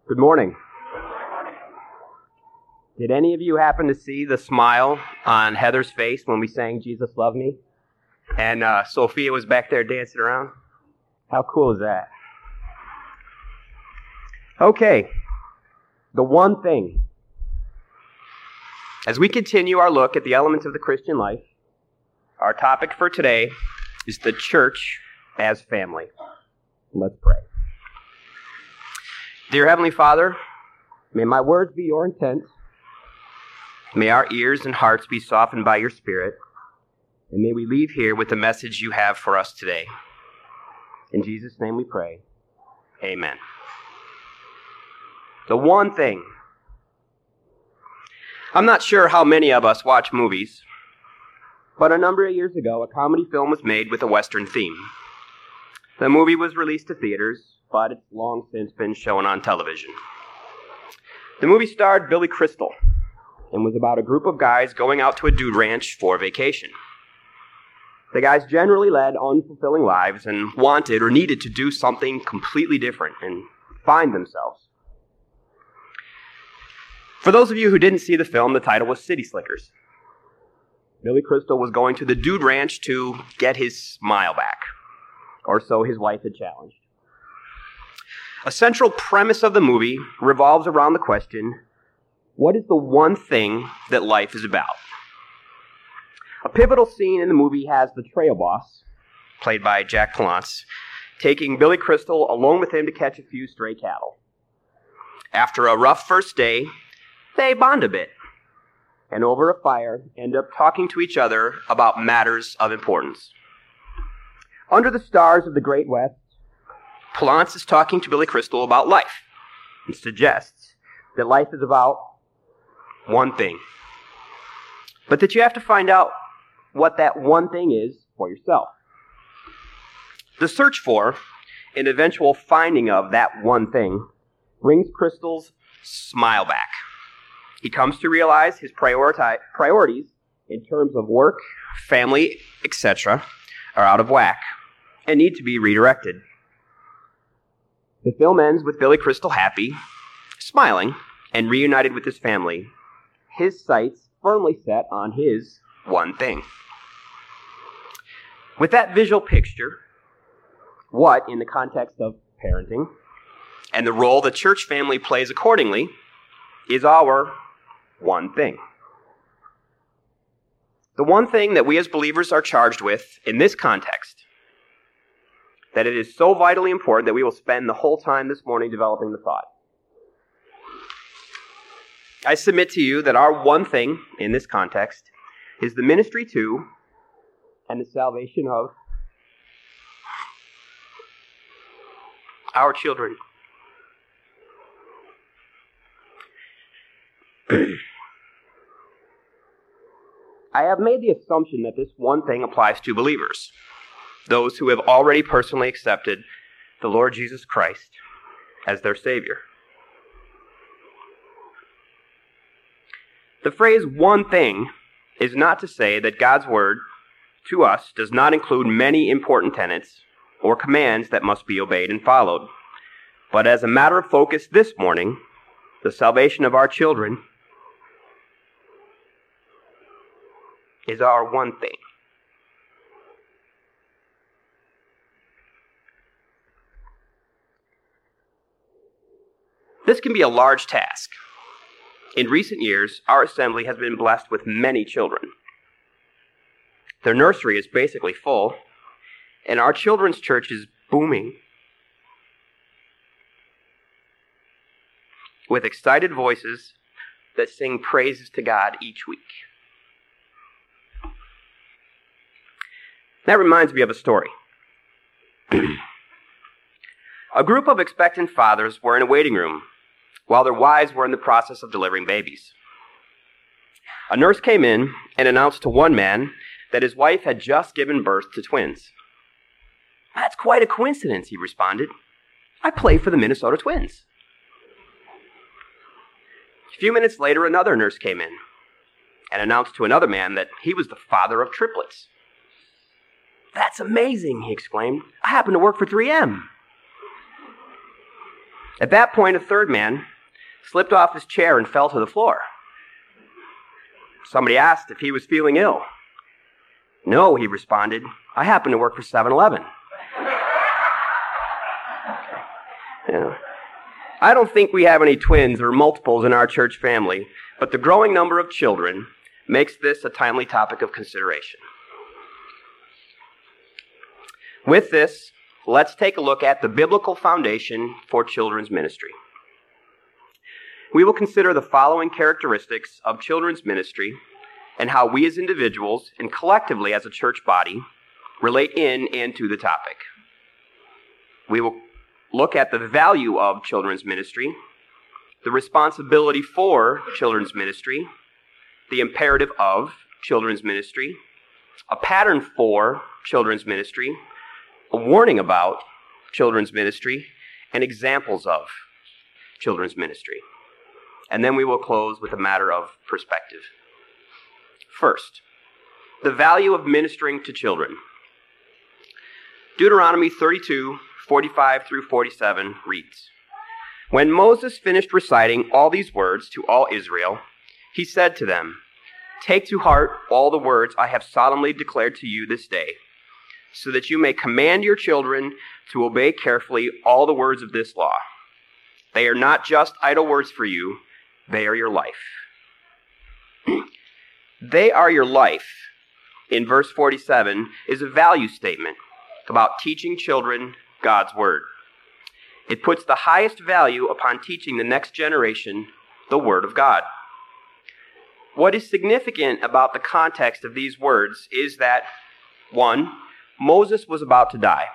Good morning. Did any of you happen to see the smile on Heather's face when we sang Jesus Love Me? And Sophia was back there dancing around? How cool is that? Okay, the one thing. As we continue our look at the elements of the Christian life, our topic for today is the church as family. Let's pray. Dear Heavenly Father, may my words be your intent. May our ears and hearts be softened by your Spirit. And may we leave here with the message you have for us today. In Jesus' name we pray. Amen. The one thing. I'm not sure how many of us watch movies, but a number of years ago, a comedy film was made with a Western theme. The movie was released to theaters, but it's long since been shown on television. The movie starred Billy Crystal and was about a group of guys going out to a dude ranch for vacation. The guys generally led unfulfilling lives and wanted or needed to do something completely different and find themselves. For those of you who didn't see the film, the title was City Slickers. Billy Crystal was going to the dude ranch to get his smile back, or so his wife had challenged. A central premise of the movie revolves around the question, what is the one thing that life is about? A pivotal scene in the movie has the trail boss, played by Jack Palance, taking Billy Crystal along with him to catch a few stray cattle. After a rough first day, they bond a bit, and over a fire end up talking to each other about matters of importance. Under the stars of the Great West, Palance is talking to Billy Crystal about life and suggests that life is about one thing, but that you have to find out what that one thing is for yourself. The search for and eventual finding of that one thing brings Crystal's smile back. He comes to realize his priorities in terms of work, family, etc. are out of whack and need to be redirected. The film ends with Billy Crystal happy, smiling, and reunited with his family, his sights firmly set on his one thing. With that visual picture, what, in the context of parenting, and the role the church family plays accordingly, is our one thing. The one thing that we as believers are charged with in this context, that it is so vitally important that we will spend the whole time this morning developing the thought. I submit to you that our one thing in this context is the ministry to and the salvation of our children. I have made the assumption that this one thing applies to believers, those who have already personally accepted the Lord Jesus Christ as their Savior. The phrase one thing is not to say that God's word to us does not include many important tenets or commands that must be obeyed and followed. But as a matter of focus this morning, the salvation of our children is our one thing. This can be a large task. In recent years, our assembly has been blessed with many children. Their nursery is basically full, and our children's church is booming with excited voices that sing praises to God each week. That reminds me of a story. A group of expectant fathers were in a waiting room while their wives were in the process of delivering babies. A nurse came in and announced to one man that his wife had just given birth to twins. "That's quite a coincidence," he responded. "I play for the Minnesota Twins." A few minutes later, another nurse came in and announced to another man that he was the father of triplets. "That's amazing," he exclaimed. "I happen to work for 3M. At that point, a third man slipped off his chair and fell to the floor. Somebody asked if he was feeling ill. No, he responded. I happen to work for 7-Eleven. Yeah. I don't think we have any twins or multiples in our church family, but the growing number of children makes this a timely topic of consideration. With this, let's take a look at the biblical foundation for children's ministry. We will consider the following characteristics of children's ministry and how we as individuals and collectively as a church body relate in and to the topic. We will look at the value of children's ministry, the responsibility for children's ministry, the imperative of children's ministry, a pattern for children's ministry, a warning about children's ministry, and examples of children's ministry. And then we will close with a matter of perspective. First, the value of ministering to children. Deuteronomy 32:45 through 47 reads, When Moses finished reciting all these words to all Israel, he said to them, Take to heart all the words I have solemnly declared to you this day, so that you may command your children to obey carefully all the words of this law. They are not just idle words for you, they are your life. They are your life, in verse 47, is a value statement about teaching children God's word. It puts the highest value upon teaching the next generation the word of God. What is significant about the context of these words is that, 1, Moses was about to die.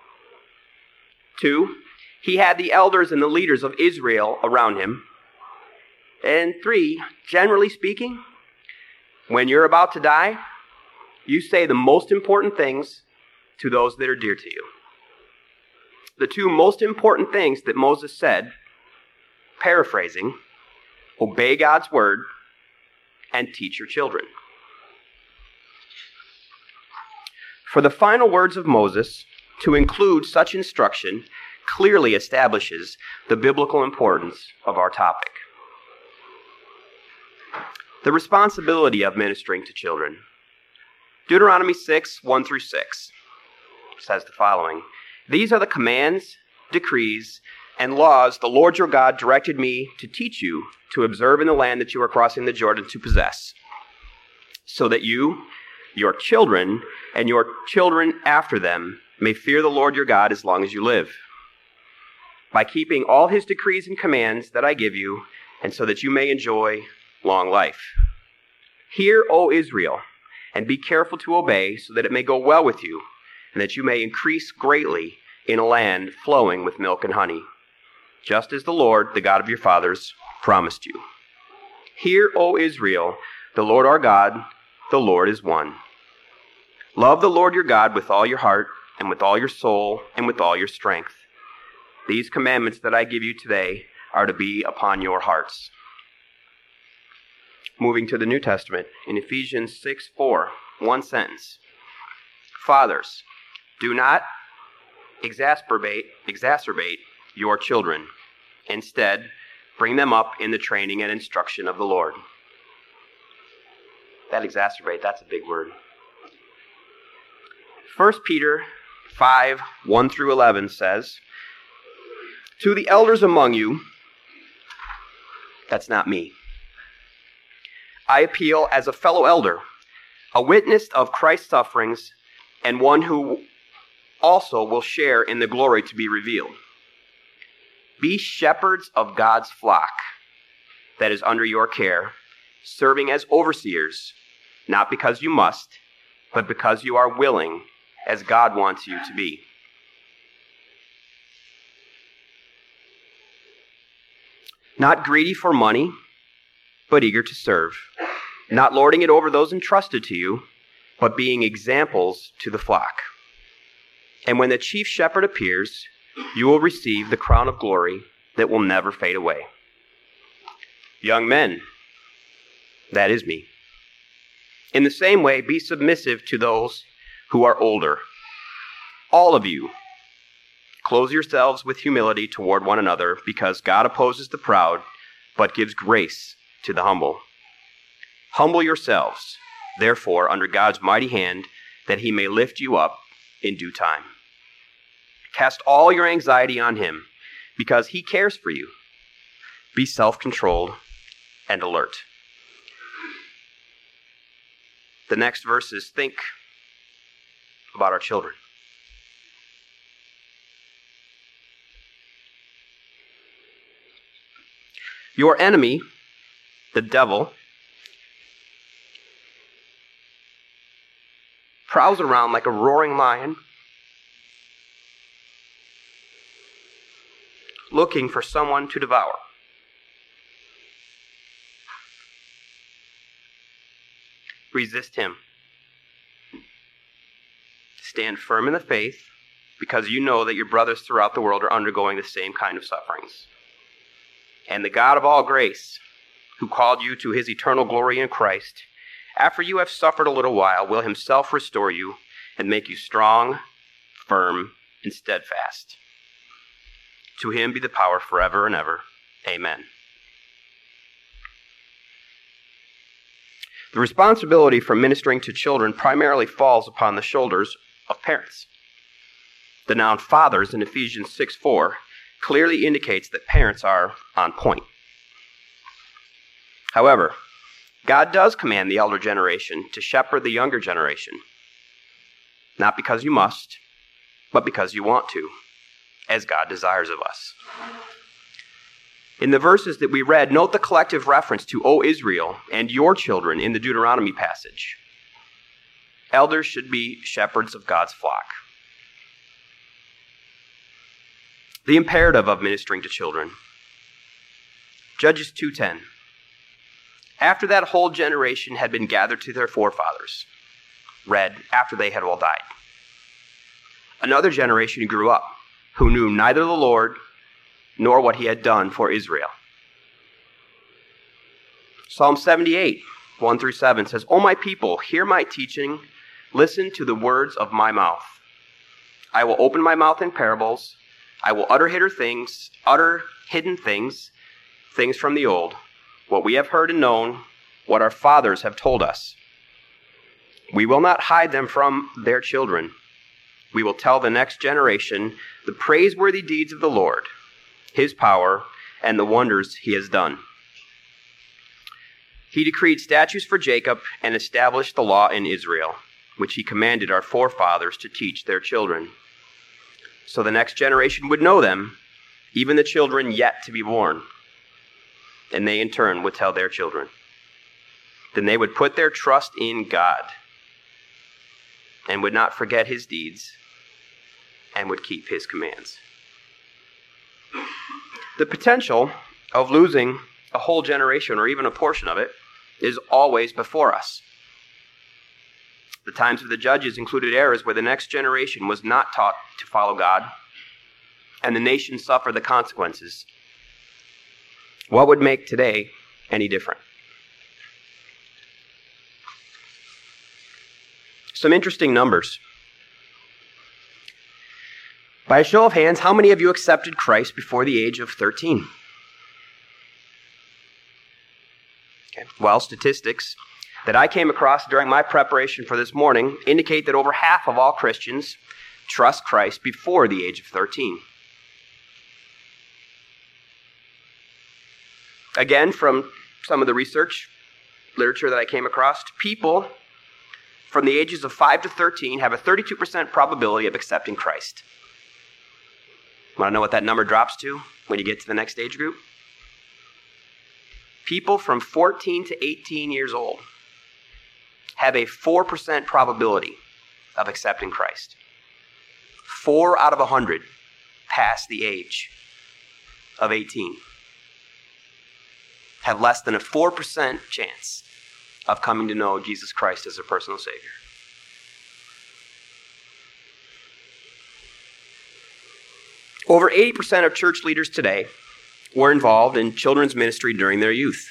2, he had the elders and the leaders of Israel around him. And 3, generally speaking, when you're about to die, you say the most important things to those that are dear to you. The 2 most important things that Moses said, paraphrasing, obey God's word and teach your children. For the final words of Moses to include such instruction clearly establishes the biblical importance of our topic. The responsibility of ministering to children. Deuteronomy 6:1 through 6 says the following, These are the commands, decrees, and laws the Lord your God directed me to teach you to observe in the land that you are crossing the Jordan to possess, so that you, your children, and your children after them may fear the Lord your God as long as you live, by keeping all his decrees and commands that I give you, and so that you may enjoy long life. Hear, O Israel, and be careful to obey, so that it may go well with you, and that you may increase greatly in a land flowing with milk and honey, just as the Lord, the God of your fathers, promised you. Hear, O Israel, the Lord our God, the Lord is one. Love the Lord your God with all your heart, and with all your soul, and with all your strength. These commandments that I give you today are to be upon your hearts. Moving to the New Testament, in Ephesians 6:4, one sentence. Fathers, do not exacerbate your children. Instead, bring them up in the training and instruction of the Lord. That exacerbate, that's a big word. 1 Peter 5:1 through 11 says, To the elders among you, that's not me, I appeal as a fellow elder, a witness of Christ's sufferings, and one who also will share in the glory to be revealed. Be shepherds of God's flock that is under your care, serving as overseers, not because you must, but because you are willing, as God wants you to be. Not greedy for money, but eager to serve, not lording it over those entrusted to you, but being examples to the flock. And when the chief shepherd appears, you will receive the crown of glory that will never fade away. Young men, that is me. In the same way, be submissive to those who are older. All of you Clothe yourselves with humility toward one another, because God opposes the proud, but gives grace to the humble. Humble yourselves, therefore, under God's mighty hand, that he may lift you up in due time. Cast all your anxiety on him, because he cares for you. Be self-controlled and alert. The next verses think about our children. Your enemy, the devil, prowls around like a roaring lion, looking for someone to devour. Resist him. Stand firm in the faith, because you know that your brothers throughout the world are undergoing the same kind of sufferings. And the God of all grace, who called you to his eternal glory in Christ, after you have suffered a little while, will himself restore you and make you strong, firm, and steadfast. To him be the power forever and ever. Amen. The responsibility for ministering to children primarily falls upon the shoulders of parents. The noun fathers in Ephesians 6:4 clearly indicates that parents are on point. However, God does command the elder generation to shepherd the younger generation, not because you must, but because you want to, as God desires of us. In the verses that we read, note the collective reference to, O Israel, and your children in the Deuteronomy passage. Elders should be shepherds of God's flock. The imperative of ministering to children. Judges 2:10. After that whole generation had been gathered to their forefathers, read after they had all died, another generation grew up, who knew neither the Lord nor what he had done for Israel. Psalm 78, 1-7 says, O my people, hear my teaching, listen to the words of my mouth. I will open my mouth in parables. I will utter hidden things, things from the old, what we have heard and known, what our fathers have told us. We will not hide them from their children. We will tell the next generation the praiseworthy deeds of the Lord, his power, and the wonders he has done. He decreed statutes for Jacob and established the law in Israel, which he commanded our forefathers to teach their children, so the next generation would know them, even the children yet to be born. And they in turn would tell their children. Then they would put their trust in God and would not forget his deeds and would keep his commands. The potential of losing a whole generation or even a portion of it is always before us. The times of the judges included eras where the next generation was not taught to follow God, and the nation suffered the consequences. What would make today any different? Some interesting numbers. By a show of hands, how many of you accepted Christ before the age of 13? Okay. Well, statistics that I came across during my preparation for this morning indicate that over half of all Christians trust Christ before the age of 13. Again, from some of the research literature that I came across, people from the ages of 5 to 13 have a 32% probability of accepting Christ. Want to know what that number drops to when you get to the next age group? People from 14 to 18 years old have a 4% probability of accepting Christ. 4 out of 100 past the age of 18 have less than a 4% chance of coming to know Jesus Christ as their personal Savior. Over 80% of church leaders today were involved in children's ministry during their youth.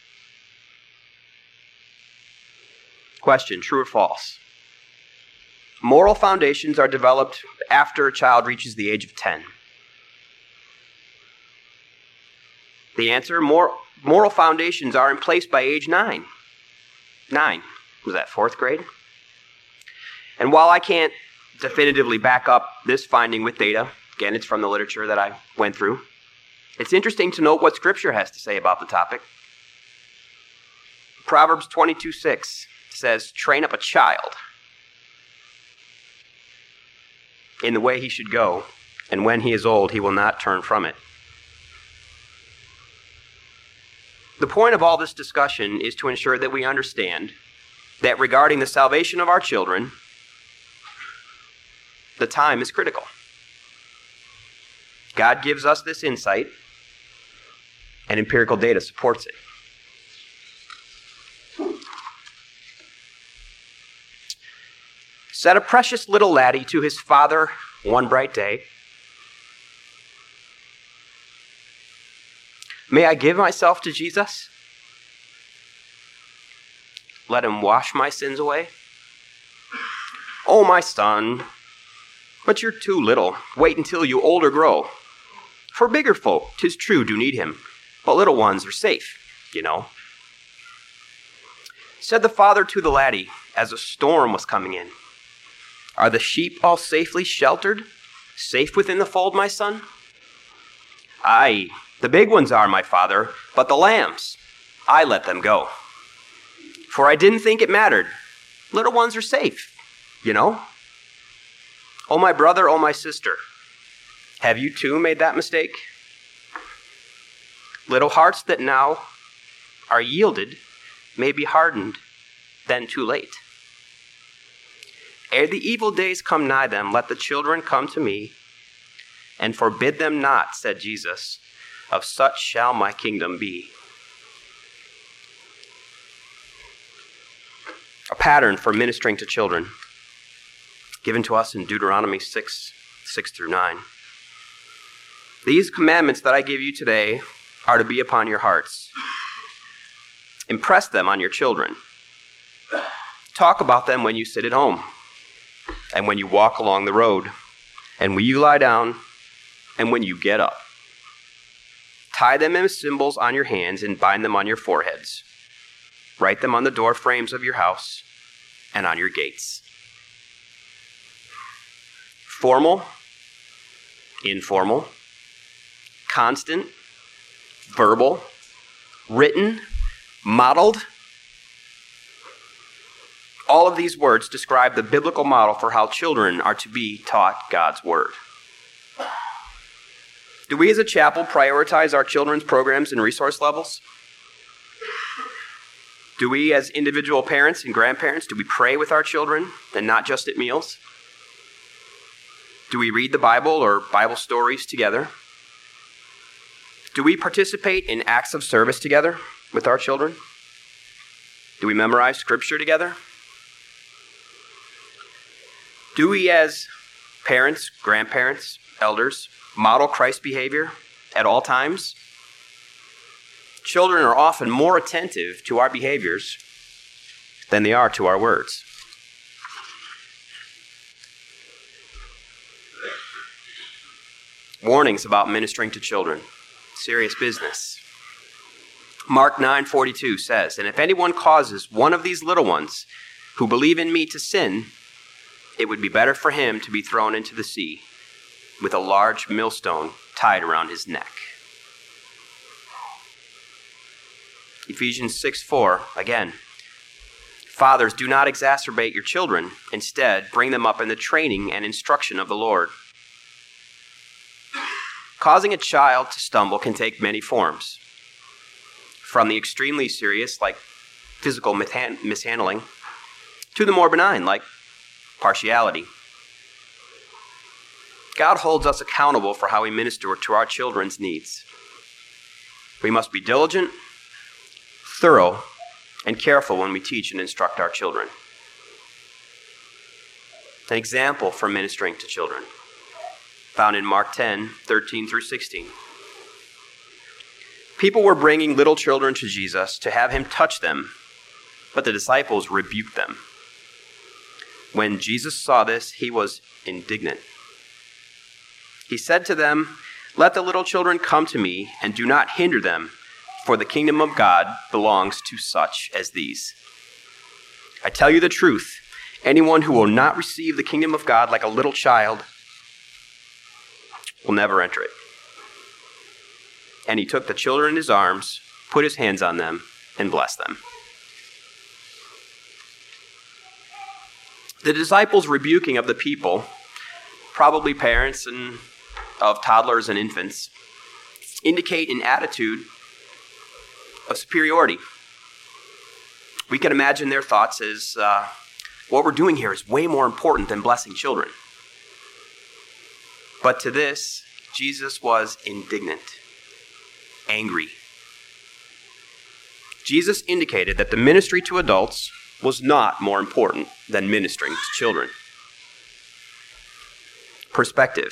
Question, true or false? Moral foundations are developed after a child reaches the age of 10. The answer, moral foundations are in place by age 9. 9. Was that 4th grade? And while I can't definitively back up this finding with data, again, it's from the literature that I went through, it's interesting to note what Scripture has to say about the topic. Proverbs 22:6 says, "Train up a child in the way he should go, and when he is old, he will not turn from it." The point of all this discussion is to ensure that we understand that regarding the salvation of our children, the time is critical. God gives us this insight, and empirical data supports it. Said a precious little laddie to his father one bright day, "May I give myself to Jesus? Let him wash my sins away?" "Oh, my son, but you're too little. Wait until you older grow. For bigger folk, 'tis true, do need him, but little ones are safe, you know." Said the father to the laddie as a storm was coming in, "Are the sheep all safely sheltered, safe within the fold, my son?" "Aye, the big ones are, my father, but the lambs, I let them go. For I didn't think it mattered. Little ones are safe, you know." "Oh, my brother, oh, my sister, have you too made that mistake? Little hearts that now are yielded may be hardened, then too late. Ere the evil days come nigh them, let the children come to me, and forbid them not, said Jesus, of such shall my kingdom be." A pattern for ministering to children, given to us in Deuteronomy 6:6-9. "These commandments that I give you today are to be upon your hearts. Impress them on your children. Talk about them when you sit at home, and when you walk along the road, and when you lie down, and when you get up. Tie them as symbols on your hands and bind them on your foreheads. Write them on the door frames of your house and on your gates." Formal, informal, constant, verbal, written, modeled. All of these words describe the biblical model for how children are to be taught God's word. Do we as a chapel prioritize our children's programs and resource levels? Do we as individual parents and grandparents, do we pray with our children and not just at meals? Do we read the Bible or Bible stories together? Do we participate in acts of service together with our children? Do we memorize scripture together? Do we as parents, grandparents, elders, model Christ's behavior at all times? Children are often more attentive to our behaviors than they are to our words. Warnings about ministering to children. Serious business. Mark 9:42 says, "And if anyone causes one of these little ones who believe in me to sin, it would be better for him to be thrown into the sea with a large millstone tied around his neck." Ephesians 6:4, again, "Fathers, do not exacerbate your children. Instead, bring them up in the training and instruction of the Lord." Causing a child to stumble can take many forms. From the extremely serious, like physical mishandling, to the more benign, like partiality. God holds us accountable for how we minister to our children's needs. We must be diligent, thorough, and careful when we teach and instruct our children. An example for ministering to children, found in Mark 10:13-16. People were bringing little children to Jesus to have him touch them, but the disciples rebuked them. When Jesus saw this, he was indignant. He said to them, "Let the little children come to me, and do not hinder them, for the kingdom of God belongs to such as these. I tell you the truth, anyone who will not receive the kingdom of God like a little child will never enter it." And he took the children in his arms, put his hands on them, and blessed them. The disciples' rebuking of the people, probably parents and of toddlers and infants, indicate an attitude of superiority. We can imagine their thoughts as, what we're doing here is way more important than blessing children. But to this, Jesus was indignant, angry. Jesus indicated that the ministry to adults was not more important than ministering to children. Perspective.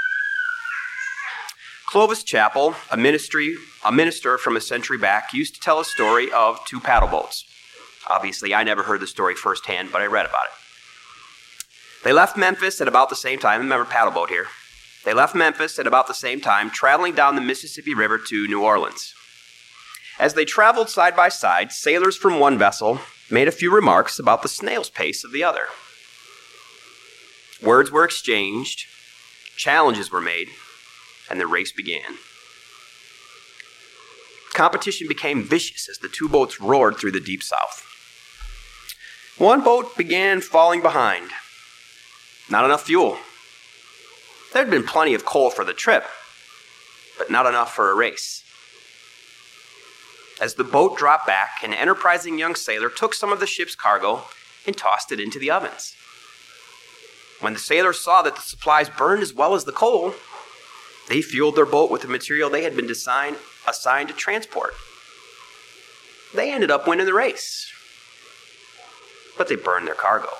Clovis Chappell, a minister from a century back, used to tell a story of two paddle boats. Obviously, I never heard the story firsthand, but I read about it. They left Memphis at about the same time. Remember, paddle boat here. They left Memphis at about the same time, traveling down the Mississippi River to New Orleans. As they traveled side by side, sailors from one vessel made a few remarks about the snail's pace of the other. Words were exchanged, challenges were made, and the race began. Competition became vicious as the two boats roared through the deep south. One boat began falling behind. Not enough fuel. There had been plenty of coal for the trip, but not enough for a race. As the boat dropped back, an enterprising young sailor took some of the ship's cargo and tossed it into the ovens. When the sailors saw that the supplies burned as well as the coal, they fueled their boat with the material they had been assigned to transport. They ended up winning the race, but they burned their cargo.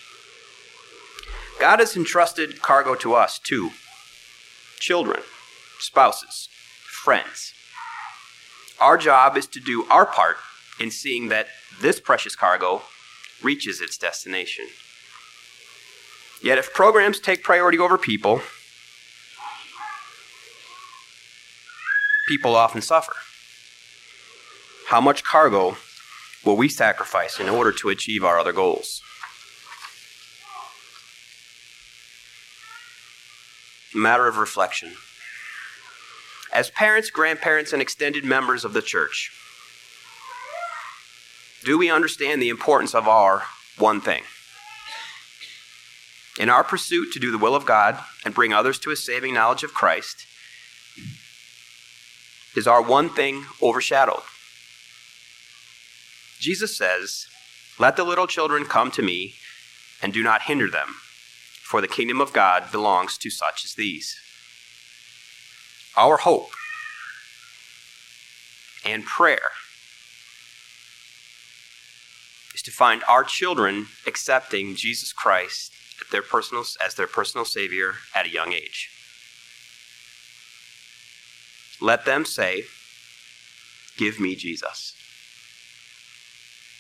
God has entrusted cargo to us too. Children, spouses, friends. Our job is to do our part in seeing that this precious cargo reaches its destination. Yet if programs take priority over people, people often suffer. How much cargo will we sacrifice in order to achieve our other goals? A matter of reflection. As parents, grandparents, and extended members of the church, do we understand the importance of our one thing? In our pursuit to do the will of God and bring others to a saving knowledge of Christ, is our one thing overshadowed? Jesus says, "Let the little children come to me, and do not hinder them, for the kingdom of God belongs to such as these." Our hope and prayer is to find our children accepting Jesus Christ as their personal Savior at a young age. Let them say, "Give me Jesus."